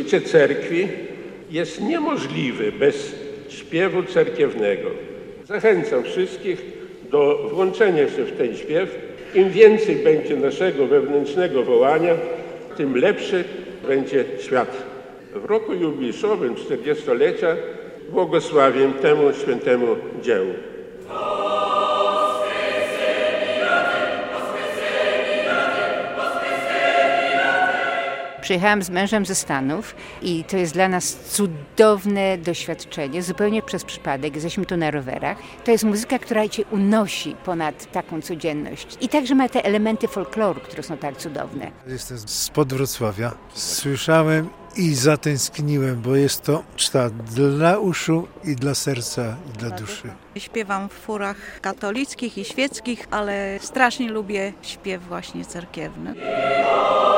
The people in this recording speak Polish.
Życie cerkwi jest niemożliwe bez śpiewu cerkiewnego. Zachęcam wszystkich do włączenia się w ten śpiew. Im więcej będzie naszego wewnętrznego wołania, tym lepszy będzie świat. W roku jubileuszowym 40-lecia błogosławię temu świętemu dziełu. Przyjechałam z mężem ze Stanów i to jest dla nas cudowne doświadczenie, zupełnie przez przypadek. Jesteśmy tu na rowerach. To jest muzyka, która cię unosi ponad taką codzienność. I także ma te elementy folkloru, które są tak cudowne. Jestem spod Wrocławia. Słyszałem i zatęskniłem, bo jest to czta dla uszu i dla serca i dla duszy. Śpiewam w chórach katolickich i świeckich, ale strasznie lubię śpiew właśnie cerkiewny.